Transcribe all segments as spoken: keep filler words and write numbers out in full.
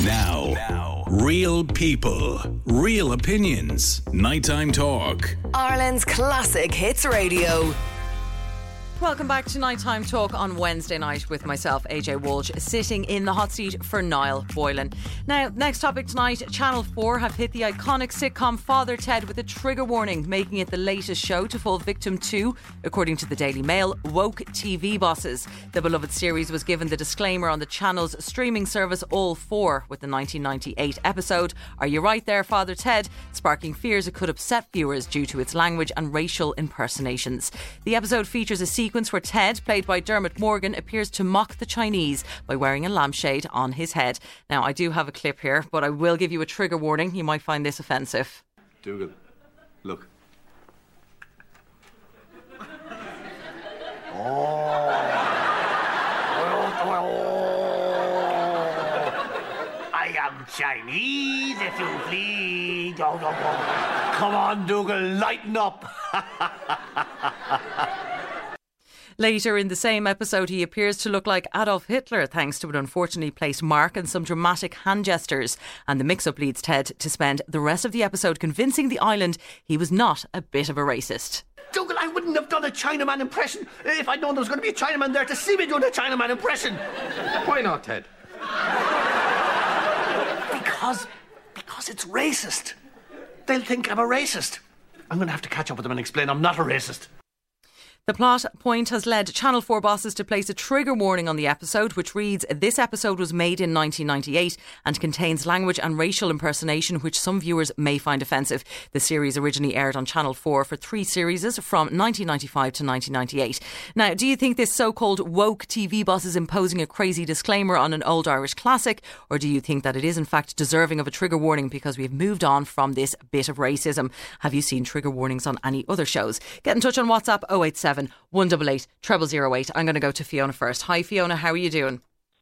Now, now, real people, real opinions. Nighttime Talk. Ireland's classic hits radio. Welcome back to Nighttime Talk on Wednesday night with myself, A J Walsh, sitting in the hot seat for Niall Boylan. Now, next topic tonight, Channel four have hit the iconic sitcom Father Ted with a trigger warning, making it the latest show to fall victim to, according to the Daily Mail, woke T V bosses. The beloved series was given the disclaimer on the channel's streaming service All four with the nineteen ninety-eight episode Are You Right There, Father Ted?, sparking fears it could upset viewers due to its language and racial impersonations. The episode features a sequence where Ted, played by Dermot Morgan, appears to mock the Chinese by wearing a lampshade on his head. Now, I do have a clip here, but I will give you a trigger warning. You might find this offensive. Dougal, look. Oh. I am Chinese, if you please. Come on, Dougal, lighten up. Later in the same episode, he appears to look like Adolf Hitler thanks to an unfortunately placed mark and some dramatic hand gestures. And the mix-up leads Ted to spend the rest of the episode convincing the island he was not a bit of a racist. Dougal, I wouldn't have done a Chinaman impression if I'd known there was going to be a Chinaman there to see me doing a Chinaman impression. Why not, Ted? Because, because it's racist. They'll think I'm a racist. I'm going to have to catch up with them and explain I'm not a racist. The plot point has led Channel four bosses to place a trigger warning on the episode, which reads, "This episode was made in nineteen ninety-eight and contains language and racial impersonation which some viewers may find offensive." The series originally aired on Channel four for three series from nineteen ninety-five to nineteen ninety-eight. Now, do you think this so-called woke T V boss is imposing a crazy disclaimer on an old Irish classic, or do you think that it is in fact deserving of a trigger warning because we've moved on from this bit of racism? Have you seen trigger warnings on any other shows? Get in touch on WhatsApp oh eight seven one eight eight, zero zero zero eight. I'm going to go to Fiona first. Hi Fiona, how are you doing?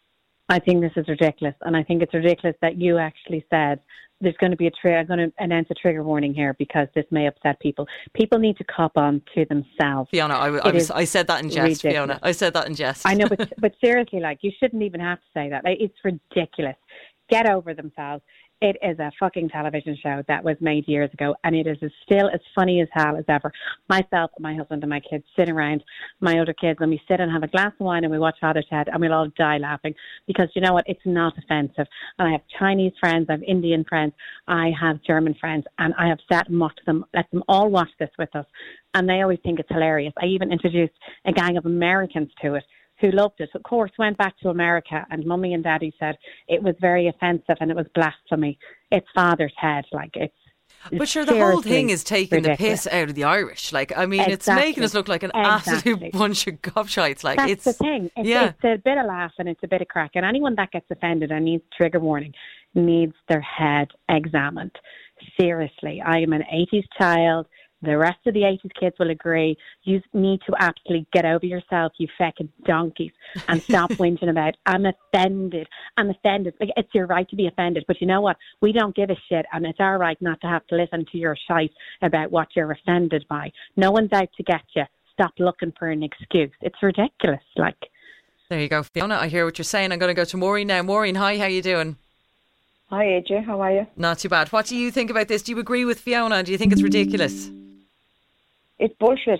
I think this is ridiculous, and I think it's ridiculous that you actually said there's going to be a trigger. I'm going to announce a trigger warning here because this may upset people. People need to cop on to themselves. Fiona, I, I, was, I said that in jest. Ridiculous. Fiona, I said that in jest. I know, but but seriously, like, you shouldn't even have to say that. Like, it's ridiculous. Get over themselves. It is a fucking television show that was made years ago, and it is as still as funny as hell as ever. Myself, my husband and my kids sit around, my older kids, and we sit and have a glass of wine and we watch Father Ted, and we'll all die laughing because, you know what, it's not offensive. And I have Chinese friends, I have Indian friends, I have German friends, and I have sat and watched them, let them all watch this with us, and they always think it's hilarious. I even introduced a gang of Americans to it who loved it. Of course, went back to America, and Mummy and Daddy said it was very offensive and it was blasphemy. It's Father Ted, like, it's But sure, the whole thing is taking ridiculous. the piss out of the Irish. Like, I mean, Exactly. it's making us look like an Exactly. absolute bunch of gobshites. Like, That's it's the thing. It's, yeah. it's a bit of laugh and it's a bit of crack. And anyone that gets offended and needs trigger warning needs their head examined. Seriously, I am an eighties child. The rest of the eighties kids will agree. You need to absolutely get over yourself, you feckin' donkeys, and stop whinging about, I'm offended. I'm offended. Like, it's your right to be offended. But you know what? We don't give a shit, and it's our right not to have to listen to your shite about what you're offended by. No one's out to get you. Stop looking for an excuse. It's ridiculous. Like, there you go, Fiona. I hear what you're saying. I'm going to go to Maureen now. Maureen, hi, how you doing? Hi, A J. How are you? Not too bad. What do you think about this? Do you agree with Fiona? Do you think it's ridiculous? It's bullshit.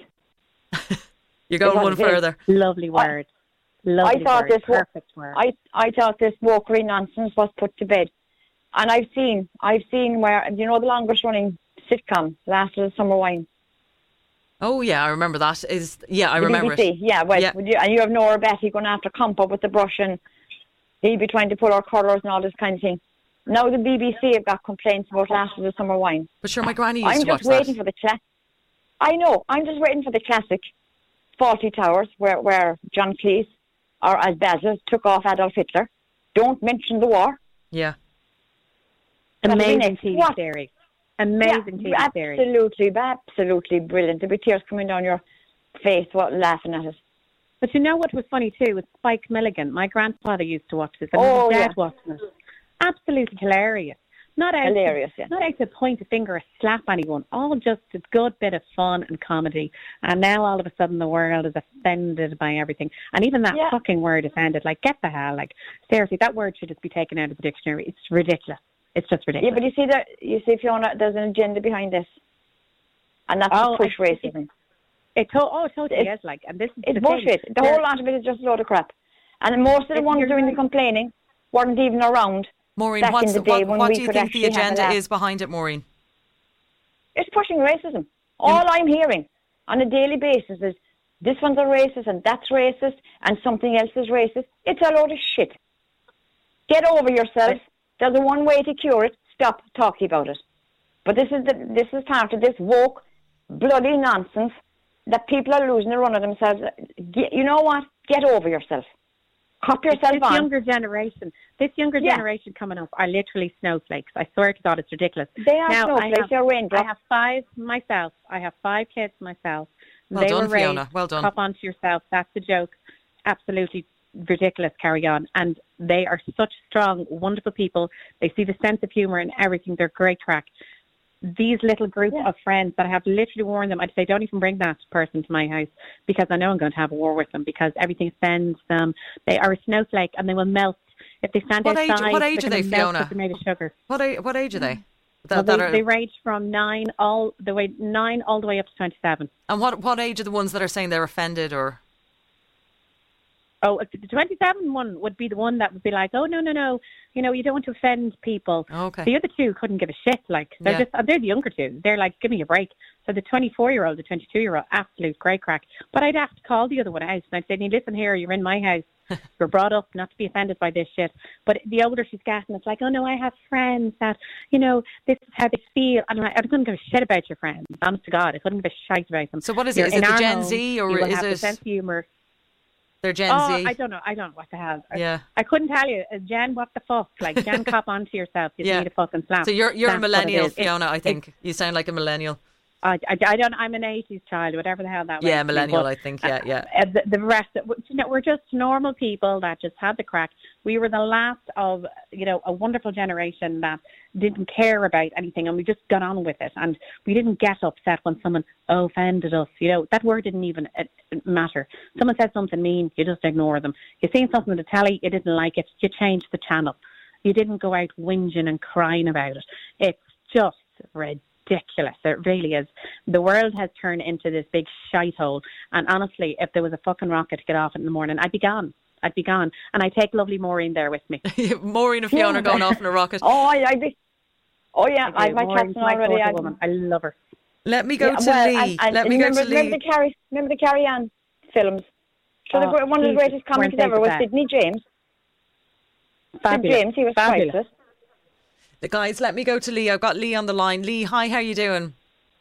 You're going one further. Lovely word. Lovely I thought word. this Perfect word. I I thought this wokery nonsense was put to bed, and I've seen I've seen where, you know, the longest running sitcom, Last of the Summer Wine. Oh yeah, I remember that. Is yeah, I the remember B B C. it. Yeah, well, Yeah. You, and you have Nora Betty going after Compa with the brush, and he'd be trying to pull our colours and all this kind of thing. Now the B B C have got complaints about Last of the Summer Wine. But sure, my granny used I'm to watch just waiting that. for the class. I know. I'm just waiting for the classic Fawlty Towers, where where John Cleese, or as Basil, took off Adolf Hitler. Don't mention the war. Yeah. Amazing T V What? series. Amazing T V yeah, series. Absolutely, absolutely brilliant. There'll be tears coming down your face while laughing at it. But you know what was funny too? Was Spike Milligan. My grandfather used to watch this, and Oh, his dad yeah. watching it. Absolutely hilarious. Not out, Hilarious, to, yeah. not out to point a finger or slap anyone. All just a good bit of fun and comedy. And now all of a sudden the world is offended by everything. And even that Yeah. fucking word offended, like, get the hell, like, seriously, that word should just be taken out of the dictionary. It's ridiculous. It's just ridiculous. Yeah, but you see that you see, Fiona, there's an agenda behind this, and that's Oh, to push I- racism. It to- oh, it totally It's- is, like, and this is It's the bullshit. thing. The There- whole lot of it is just a load of crap. And most of the If ones you're doing the right- complaining weren't even around. Maureen, back what's, in the day what, when what we do you could think the actually have a agenda laugh. is behind it, Maureen? It's pushing racism. All I'm hearing on a daily basis is this one's a racist and that's racist and something else is racist. It's a load of shit. Get over yourself. There's a one way to cure it. Stop talking about it. But this is the, this is part of this woke, bloody nonsense that people are losing the run of themselves. Get, you know what? Get over yourself. Cop yourself this on. younger generation, this younger Yeah. generation coming up are literally snowflakes. I swear to God, it's ridiculous. They are now, snowflakes, I have, they're raindrops. I have five myself. I have five kids myself. Well they done, were raised, Fiona. Well done. Cop onto yourself. That's a joke. Absolutely ridiculous. Carry on. And they are such strong, wonderful people. They see the sense of humour in everything. They're great crack. These little group Yeah. of friends that I have literally warned them, I'd say, don't even bring that person to my house because I know I'm going to have a war with them because everything offends them. They are a snowflake and they will melt. If they stand What age- outside, what age they're are they, gonna melt Fiona? because they're made of sugar. What, a, what age are they? Well, That, they, that are, they range from nine all the way nine all the way up to twenty-seven. and what, what age are the ones that are saying they're offended or... Oh, the twenty-seven one would be the one that would be like, oh, no, no, no, you know, you don't want to offend people. Okay. The other two couldn't give a shit. Like, they're Yeah. just, they're the younger two. They're like, give me a break. So the twenty-four-year-old, the twenty-two-year-old, absolute great crack. But I'd have to call the other one out. And I'd say, listen here, you're in my house. You're brought up not to be offended by this shit. But the older she's getting, it's like, oh, no, I have friends that, you know, this is how they feel. And I, I couldn't give a shit about your friends. Honest to God, I couldn't give a shite about them. So what is You're it? Is in it the our Gen home, Z or you will is have the it... sense of humour. They're Gen oh, Z? I don't know. I don't know what the hell. I- Yeah. I couldn't tell you. Uh, Jen, what the fuck? Like, Jen, cop onto yourself. You Yeah. need a fucking slap. So you're you're a That's what it millennial, is. It- Fiona, I it- think. You sound like a millennial. I, I, I don't. I'm an eighties child, whatever the hell that was. Yeah, millennial, I think. Yeah, yeah. Uh, the, the rest, of, you know, we're just normal people that just had the crack. We were the last of, you know, a wonderful generation that didn't care about anything, and we just got on with it. And we didn't get upset when someone offended us. You know, that word didn't even uh, matter. Someone said something mean, you just ignore them. You seen something on the telly, you didn't like it, you changed the channel. You didn't go out whinging and crying about it. It's just ridiculous. Ridiculous. It really is. The world has turned into this big shite hole. And honestly, if there was a fucking rocket to get off in the morning, I'd be gone. I'd be gone. And I take lovely Maureen there with me. Maureen and Fiona Yeah. going off in a rocket. Oh, I, I'd be. Oh yeah, I I do. my Maureen's captain my already. sort I, of woman. I love her. Let me go yeah, to well, Lee. and, and Let me remember, go to Lee. remember the Carrie, remember the Carrie Ann films. So the, Oh, gre- one of the Jesus, greatest comics weren't they ever the was best? Sidney James. Sid Fabulous. James, he was Fabulous. priceless. The guys, let me go to Lee. I've got Lee on the line. Lee, hi, how you doing?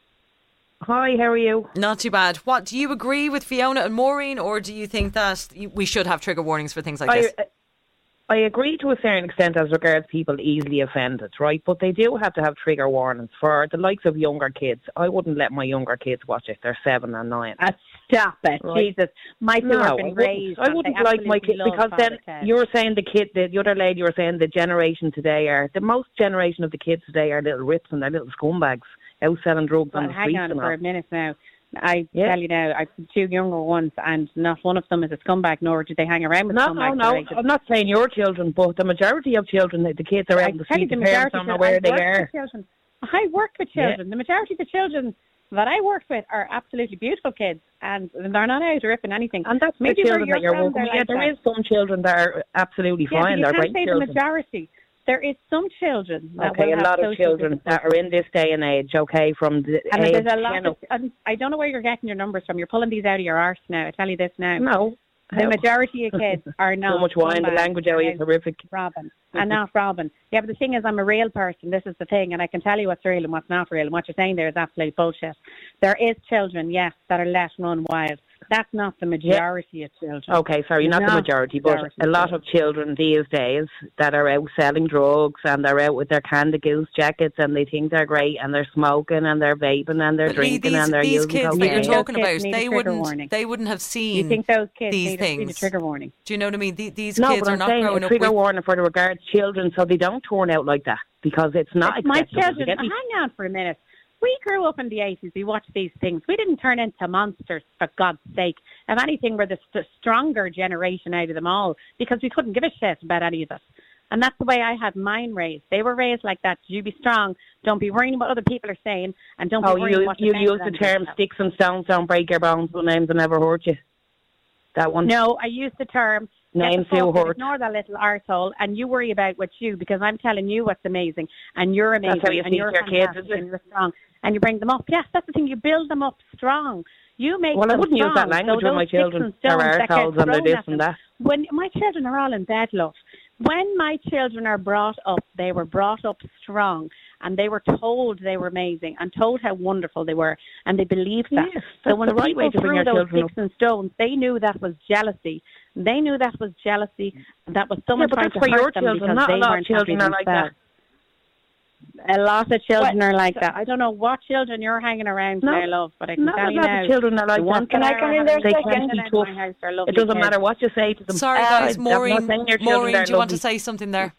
Hi, how are you? Not too bad. What, do you agree with Fiona and Maureen, or do you think that you- we should have trigger warnings for things like I, this? I agree to a certain extent as regards people easily offended, right? But they do have to have trigger warnings for the likes of younger kids. I wouldn't let my younger kids watch it. They're seven and nine. Ah, stop it. Right. Jesus. My two No, have I been wouldn't, raised. I and wouldn't they like my absolutely kid love because Father then Ted. you were saying the kid, the, the other lady, you were saying the generation today are, the most generation of the kids today are little rips and they're little scumbags out selling drugs Well, on the hang streets on and for all. a minute now. I Yeah. tell you now, I've two younger ones, and not one of them is a scumbag, nor do they hang around with No, scumbags. no, They're no. like- I'm not saying your children, but the majority of children, the the kids are out I in the tell you, street, the the parents majority don't know of- where I they work are. with children. I work with Yeah. children. The majority of the children that I work with are absolutely beautiful kids, and they're not out ripping anything. And that's Maybe the where children you're that you're from, working they're with. Yeah, like there that. is some children that are absolutely Yeah, but fine. you They're can't great say the children. majority. There is some children that Okay, will a have lot of social children that are in this day and age, okay, from the And age, there's a lot you know, of, and I don't know where you're getting your numbers from. You're pulling these out of your arse now. I tell you this now. no. The majority of kids are not. So much wine, the scumbags. language out They're is horrific. Robin. And not Robin. Yeah, but the thing is, I'm a real person. This is the thing. And I can tell you what's real and what's not real. And what you're saying there is absolute bullshit. There is children, yes, that are let run wild. That's not the majority of children. Okay, sorry, not the Not majority, but majority a lot children. of children these days that are out selling drugs and they're out with their Candy Goose jackets and they think they're great and they're smoking and they're vaping and they're But Lee, drinking these, and they're these using kids that cocaine. you're talking Those about, kids need a they trigger wouldn't, warning. they wouldn't have You seen think those kids these need, a, need a things. trigger warning? Do you know what I mean? The- These No, kids but are I'm not saying growing a up trigger with... warning for the regards children so they don't turn out like that. because it's not It's my acceptable. children, You get me? hang on for a minute. We grew up in the eighties. We watched these things. We didn't turn into monsters, for God's sake. If anything, we're the st- stronger generation out of them all because we couldn't give a shit about any of it. And that's the way I had mine raised. They were raised like that. You be strong. Don't be worrying what other people are saying. And don't Oh, be worrying you what you the use the term sticks and stones don't break your bones, but names will never hurt you. That one. No, I use the term Names get the do fuck, hurt. ignore that little arsehole and you worry about what's you because I'm telling you what's amazing and you're amazing That's how you and teach you're your kids, fantastic is it? and you're strong and you bring them up. Yes, that's the thing. You build them up strong. You make Well, I them wouldn't use strong. that language so with my those sticks children. and They're stones that get arseholes and they're thrown this at and them. that. When my children are all in bed, love, when my children are brought up, they were brought up strong and they were told they were amazing and told how wonderful they were and they believed that. Yes, so that's when the right people way to bring threw your those children sticks and stones, they knew that was jealousy. They knew that was jealousy. That was Yeah, someone but trying that's to for your hurt them children. because Not they a lot of weren't children happy are like that. themselves. A lot of children Well, are like that. I don't know what children you're hanging around No, there, love, but I can Not tell a you lot now. of children are like the ones that. Can I that come are in there having a They second? can't be children in tough. my house are lovely It doesn't kids. matter what you say to them. Sorry, Uh, guys. I'm not Maureen, saying your children Maureen, are do you want to lovely. say something there?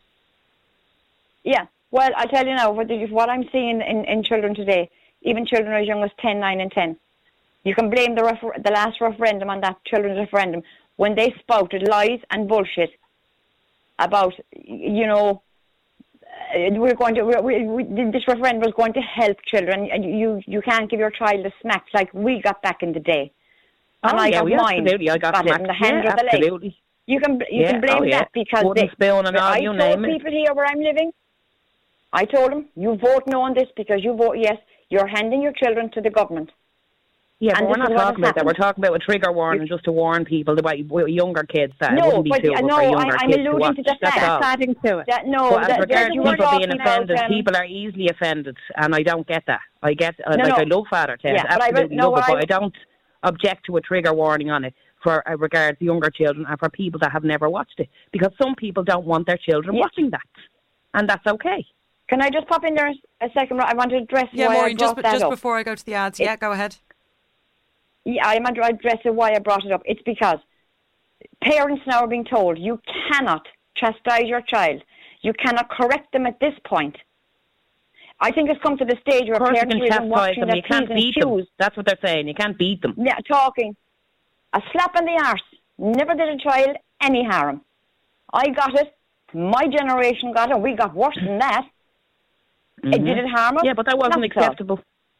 Yeah. Well, I tell you now, what, the, what I'm seeing in, in children today, even children as young as ten, nine and ten, you can blame the refer- the last referendum on that children's referendum when they spouted lies and bullshit about, you know, uh, we're going to, we, we, this referendum is going to help children and you, you can't give your child a smack like we got back in the day. And Oh, I yeah, got we mine, absolutely. I got, got it in the hand yeah, or the leg. absolutely. You can you Yeah, can blame oh, yeah. that because Wooden they, spoon and all, I you told name it. people here where I'm living, I told them, you vote no on this because you vote yes, you're handing your children to the government. Yeah, And but we're this not is what talking has about that. We're happened. talking about a trigger warning just to warn people about younger kids that it No, wouldn't be but suitable no, for I, younger I'm kids to alluding watch. to the That's fact all. That's adding to it. that no, But as that, regards that you people were being talking about, offended, um, people are easily offended, and I don't get that. I get, uh, No, like, no. I love Father Ted, Yeah, but I absolutely no, love it, what but I- I don't object to a trigger warning on it for uh, regards younger children and for people that have never watched it, because some people don't want their children Yeah. watching that, and that's okay. Can I just pop in there a second? I want to address Yeah, why Maureen, I just, brought that just up. before I go to the ads. Yeah, go ahead. Yeah, I'm going to address why I brought it up. It's because parents now are being told you cannot chastise your child. You cannot correct them at this point. I think it's come to the stage where Of course you parents can are even chastise watching them, their you can't P's and beat them. Q's. That's what they're saying, you can't beat them. Yeah, talking. A slap in the arse never did a child any harm. I got it. My generation got it. We got worse than that. It Mhm. did it harm us? Yeah, but that wasn't Not at all. acceptable.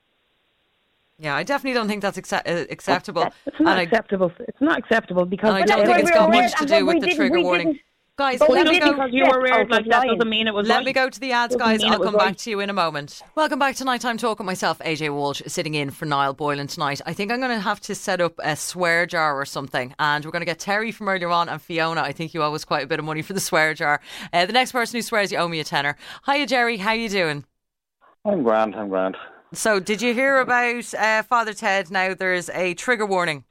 Yeah, I definitely don't think that's accept- uh, acceptable. It's not and I, acceptable. It's not acceptable because and I But don't that's think why it's we got were much reared, to and do but with we the didn't- trigger we warning. didn't- Guys, but we let me didn't go. because you were step reared out like of that line. doesn't mean it was Let right. me go to the ads, Doesn't guys. mean I'll it was come back right. to you in a moment. Welcome back to Nighttime Talk with myself, A J Walsh, sitting in for Niall Boylan tonight. I think I'm going to have to set up a swear jar or something, and we're going to get Terry from earlier on and Fiona. I think you owe us quite a bit of money for the swear jar. Uh, the next person who swears, you owe me a tenner. Hiya, Jerry. How you doing? I'm grand, I'm grand. So, did you hear about uh, Father Ted? Now there's a trigger warning.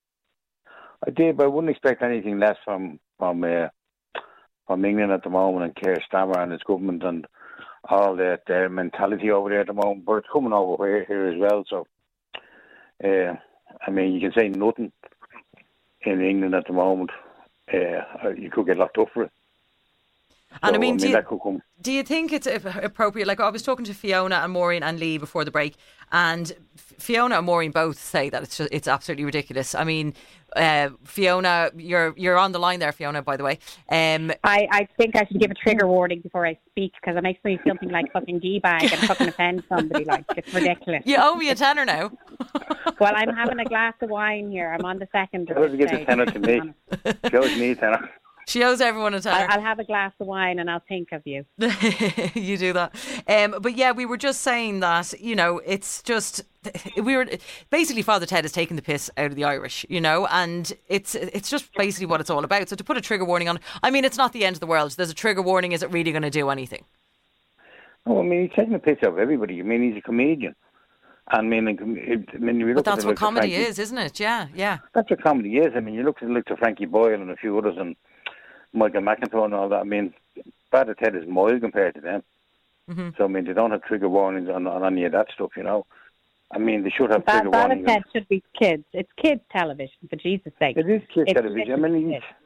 I did, but I wouldn't expect anything less from from uh, from England at the moment and Keir Starmer and his government and all that their mentality over there at the moment. But it's coming over here, here as well. So, uh, I mean, you can say nothing in England at the moment. Uh, you could get locked up for it. And So, I mean, do you, that could come. do you think it's appropriate? Like, I was talking to Fiona and Maureen and Lee before the break, and Fiona and Maureen both say that it's just, it's absolutely ridiculous. I mean, uh, Fiona, you're you're on the line there, Fiona, by the way. Um, I, I think I should give a trigger warning before I speak because it makes me something like fucking D-bag and fucking offend somebody. Like, it's ridiculous. you owe me a tenner now. Well, I'm having a glass of wine here. I'm on the second. Tell her to give the stage. tenner to me. She owes me a tenner. She owes everyone a tenner. I, I'll have a glass of wine and I'll think of you. You do that. Um, but yeah, we were just saying that, you know, it's just, we were, basically Father Ted has taken the piss out of the Irish, you know, and it's it's just basically what it's all about. So to put a trigger warning on, I mean, it's not the end of the world. There's a trigger warning. Is it really going to do anything? Oh, I mean, he's taking the piss out of everybody. I mean, he's a comedian. I mean, it, I mean you But look at that's the what likes of comedy Frankie- is, isn't it? Yeah, yeah. That's what comedy is. I mean, you look at look to Frankie Boyle and a few others and Michael McIntyre and all that. I mean, Father Ted is mild compared to them. Mm-hmm. So, I mean, they don't have trigger warnings on, on any of that stuff, you know. I mean, they should have Bad, trigger Father warnings. Ted should be kids. It's kids television, for Jesus' sake. It is kids It's television. I mean, ridiculous.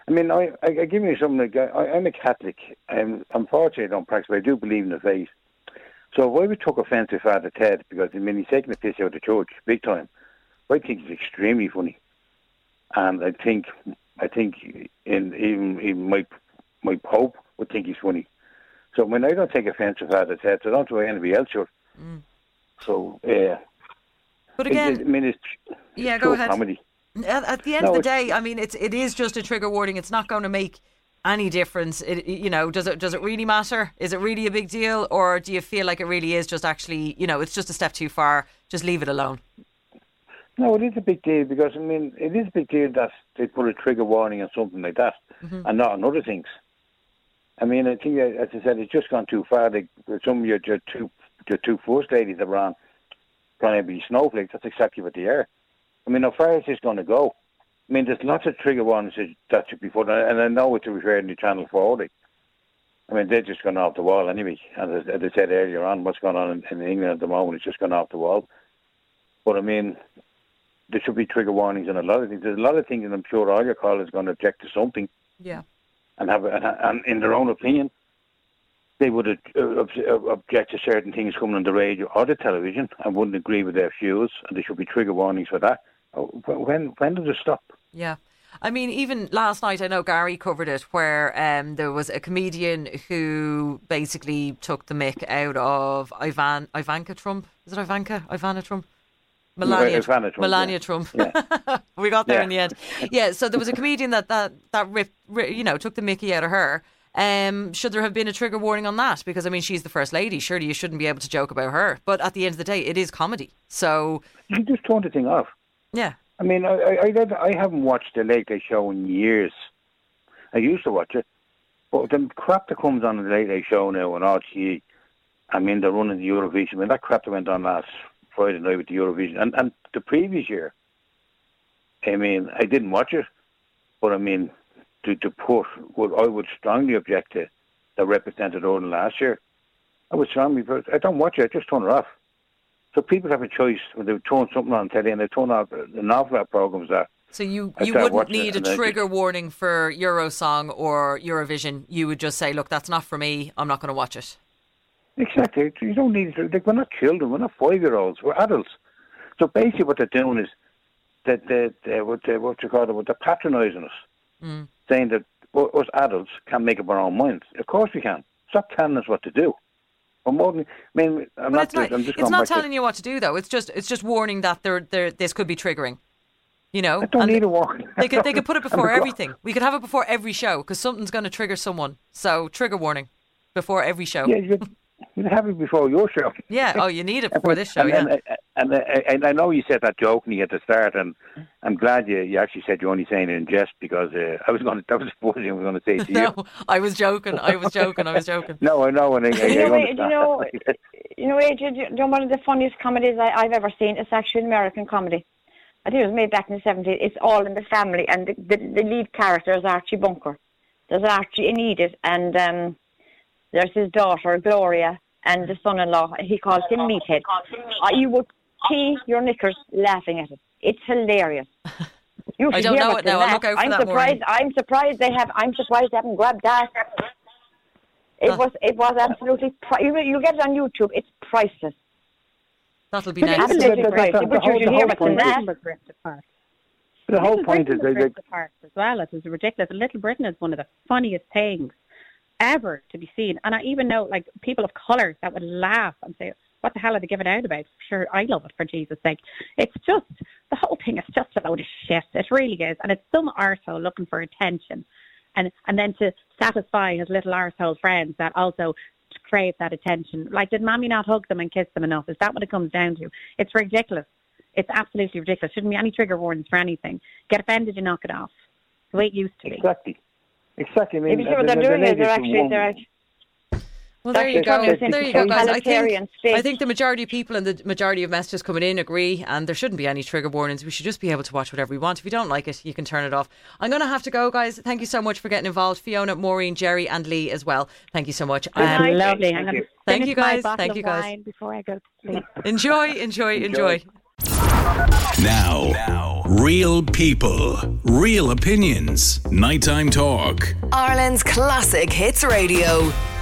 I mean, I, I, I give you something. Like, I, I'm a Catholic. Um, unfortunately, I don't practice, but I do believe in the faith. So why we took offence with Father Ted, because I mean, he's taking the piss out of the church big time. I think it's extremely funny, and I think I think in, even even my my Pope would think he's funny. So when I don't take offence with Father Ted, so I don't do anybody else should. Mm. So yeah. Uh, but again, it, it, I mean, it's yeah, it's go ahead. Comedy. At, at the end no, of the day, I mean, it's it is just a trigger warning. It's not going to make any difference. It, you know, does it does it really matter? Is it really a big deal, or do you feel like it really is just actually, you know, it's just a step too far? Just leave it alone. No, it is a big deal because I mean, it is a big deal that they put a trigger warning on something like that, mm-hmm. and not on other things. I mean, I think, as I said, it's just gone too far. They, some of your, your two your two first ladies that were on trying to be snowflakes. That's exactly what they are. I mean, how far is this going to go? I mean, there's lots of trigger warnings that should be put on, and I know it's referring to Channel four. I mean, they're just gone off the wall anyway. And as, as I said earlier on, what's going on in, in England at the moment, it's just gone off the wall. But I mean, there should be trigger warnings on a lot of things. There's a lot of things, and I'm sure all your callers are going to object to something. Yeah. And have, and, and in their own opinion, they would object to certain things coming on the radio or the television and wouldn't agree with their views, and there should be trigger warnings for that. When when does it stop? Yeah. I mean, even last night, I know Gary covered it, where um, there was a comedian who basically took the mick out of Ivan, Ivanka Trump. Is it Ivanka? Ivana Trump? Melania, Ivana Trump, Melania yeah. Trump. Yeah. We got there yeah. in the end. Yeah, so there was a comedian that, that, that ripped, you know, took the mickey out of her. Um, should there have been a trigger warning on that? Because, I mean, she's the First Lady. Surely you shouldn't be able to joke about her. But at the end of the day, it is comedy. So you just turn the thing off. Yeah. I mean, I, I, I haven't watched the Late Late Show in years. I used to watch it. But the crap that comes on the Late Late Show now on R T E, I mean, they're running the Eurovision. I mean, that crap that went on last Friday night with the Eurovision. And, and the previous year, I mean, I didn't watch it. But, I mean, to, to put what I would strongly object to that represented Ireland last year, I would strongly, I don't watch it, I just turn it off. So people have a choice when they turn something on telly, and they turn off an awful lot of programmes that. So you, you wouldn't need a trigger warning for Eurosong or Eurovision. You would just say, look, that's not for me. I'm not going to watch it. Exactly. You don't need it. Like, we're not children. We're not five-year-olds. We're adults. So basically what they're doing is that they, they, what, they, what you call it, they're patronising us, mm. saying that us adults can make up our own minds. Of course we can. Stop telling us what to do. I'm more than, I mean, I'm but not it's not, just, I'm just it's not telling to, you what to do, though. It's just it's just warning that there there this could be triggering. You know, I don't and need a warning. They could they could put it before everything. We could have it before every show because something's going to trigger someone. So trigger warning before every show. Yeah, you'd, you'd have it before your show. Yeah. Oh, you need it before this show. and, yeah. And, and, and, and I know you said that jokingly at the start, and I'm glad you, you actually said you're only saying it in jest because uh, I was going to, that was the first thing I was going to say to no, you. I was joking. I was joking. I was joking. No, I know. And I, I, you know, I you know, you know, Adrian, you know, one of the funniest comedies I, I've ever seen is actually an American comedy. I think it was made back in the seventies. It's All in the Family, and the, the, the lead character is Archie Bunker. There's Archie in Edith, and um, there's his daughter, Gloria, and the son-in-law. He calls him Meathead. Uh, you would pee your knickers laughing at it. It's hilarious. You I don't know it now. I'll look out for I'm that surprised. warning. I'm surprised they have. I'm surprised they haven't grabbed that. It that, was. It was absolutely. Pri- you you get it on YouTube. It's priceless. That'll be but next. Absolutely priceless. But you hear what's in that. The whole point is they apart as well. It was ridiculous. Little Britain is one of the funniest things ever to be seen. And I even know, like, people of colour that would laugh and say, what the hell are they giving out about? Sure, I love it, for Jesus' sake. It's just, the whole thing is just a load of shit. It really is. And it's some arsehole looking for attention. And and then to satisfy his little arsehole friends that also crave that attention. Like, did Mommy not hug them and kiss them enough? Is that what it comes down to? It's ridiculous. It's absolutely ridiculous. Shouldn't be any trigger warnings for anything. Get offended, you knock it off. The way it used to be. Exactly. Exactly. I mean, Maybe what they're doing is they're actually, they're actually Well, there you go. There you go, guys. I think, state. I think the majority of people and the majority of messages coming in agree, and there shouldn't be any trigger warnings. We should just be able to watch whatever we want. If you don't like it, you can turn it off. I'm going to have to go, guys. Thank you so much for getting involved. Fiona, Maureen, Jerry and Lee as well. Thank you so much. Um, lovely. Thank you, Thank you guys. Thank you guys. Before I go to sleep. Enjoy, enjoy, enjoy. enjoy. Now, now, real people, real opinions. Nighttime Talk. Ireland's classic hits radio.